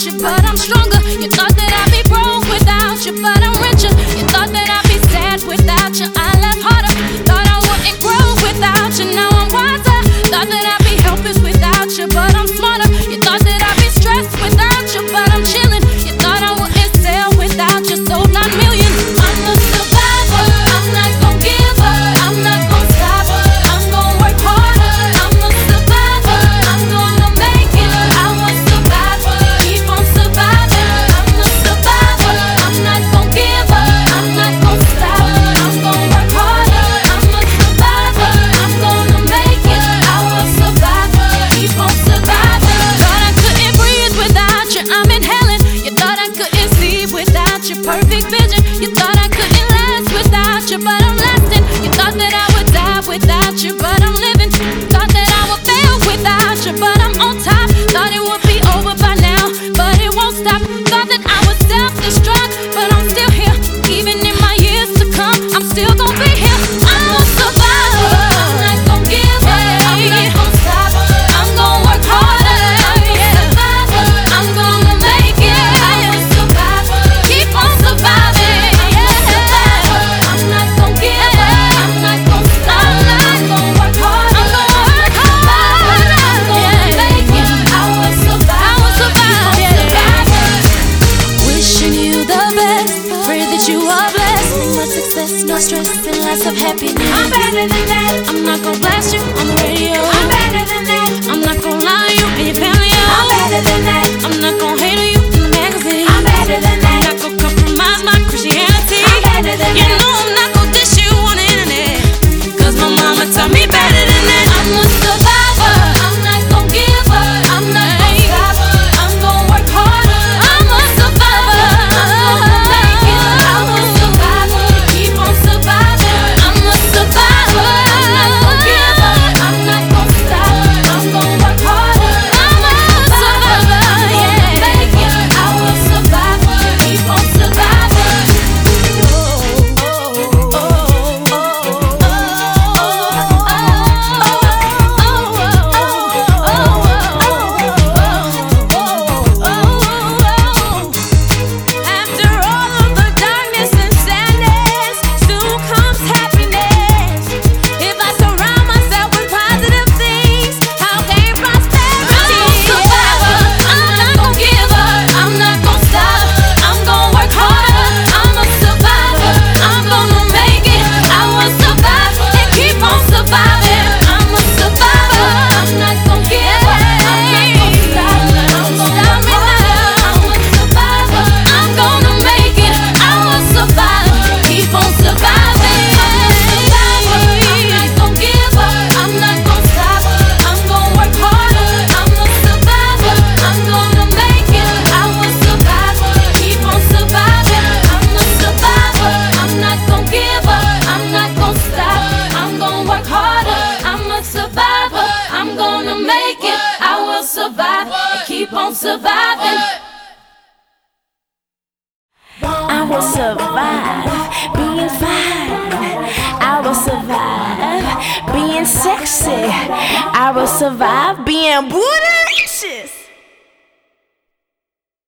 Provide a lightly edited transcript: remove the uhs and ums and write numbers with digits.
you, but I'm stronger. You thought that I'd be broke without you, but I'm richer. You thought that I'd be sad without you, I laugh harder. Thought I wouldn't grow without you, now I'm wiser. Thought that I'd be helpless without you, but I'm smarter. You thought that I'd be stressed without you, but I'm chilling. You thought I wouldn't sell without you, sold 9 million. I'm a survivor, I'm not gon' give up, I'm not gon' stop, I'm gon' work harder. I'm a survivor, I'm gonna make it. I will survive, keep on surviving. I'm a survivor, I'm not gon' give up, I'm not gon' stop, I'm gon' work harder. I'm a survivor, I'm gonna make it. I will survive, keep on surviving. Thought I couldn't breathe without you, I'm inhaling. You thought I couldn't see without your perfect vision. You thought I couldn't last without you, but I'm lasting. You thought that I would die without you, but I'm living. Thought that I would fail without you, but I'm on top. Thought it would be over by now, but it won't stop. Thought that I would self-destruct, but I'm still here. Even in my years to come, I'm still gonna be here. I'm a survivor, I'm not gonna give up, I'm not gonna stop, I'm gonna work harder. I'm a survivor, I'm gonna make it. I'm a survivor, keep on surviving. I'm a survivor, I'm not gonna give up, I'm not gonna stop, I'm gonna work harder. I'm gonna work harder. I'm gonna make it. I will survive, keep on surviving. Wishing you the best, pray that you are blessed. Much success, no stress, and lots of happiness. I'm better than that. I'm not gonna blast you on the radio. I'm better than that. I'm not gonna lie to you and your family. I'm better than that. I'm not gonna hate on you in the magazine. I'm better than that. I'm not gonna compromise my Christianity. I'm better than that. You know I'm not gonna dish you on the internet, cause my mama taught me better than that. I'm a survivor, I'm not gonna give up, I'm not gonna stop, I'm gonna work harder. I'm a survivor, I'm gonna make it. I'm a survivor, keep on surviving. I'm a survivor, I'm not gonna give up, I'm not gonna stop, I'm gonna work harder. I'm a survivor, yeah, make it. I will survive, keep on surviving. After all of the darkness and sadness, soon comes happiness. If I surround myself with positive things, I'll gain prosperity. I'm a survivor, I'm not gonna give up, I'm not gonna stop, I'm gonna work harder. I'm a survivor, I'm gonna make it. I will survive and keep on surviving. I'm a survivor, I'm not gonna give up, I'm not gonna stop, I'm gonna work harder. I'm a survivor, I'm gonna make it. I will survive, keep on surviving. I'm a survivor, I'm not gonna give up, I'm not gonna stop, I'm gonna work harder. I'm a survivor, I'm gonna make it. I will survive, keep on surviving. I'm a survivor, I'm not gonna give up, I'm not gonna stop, I'm gonna work harder. I'm a survivor, I'm gonna make it. I will survive, keep on surviving. I will survive being fine. I will survive being sexy. I will survive being bootylicious.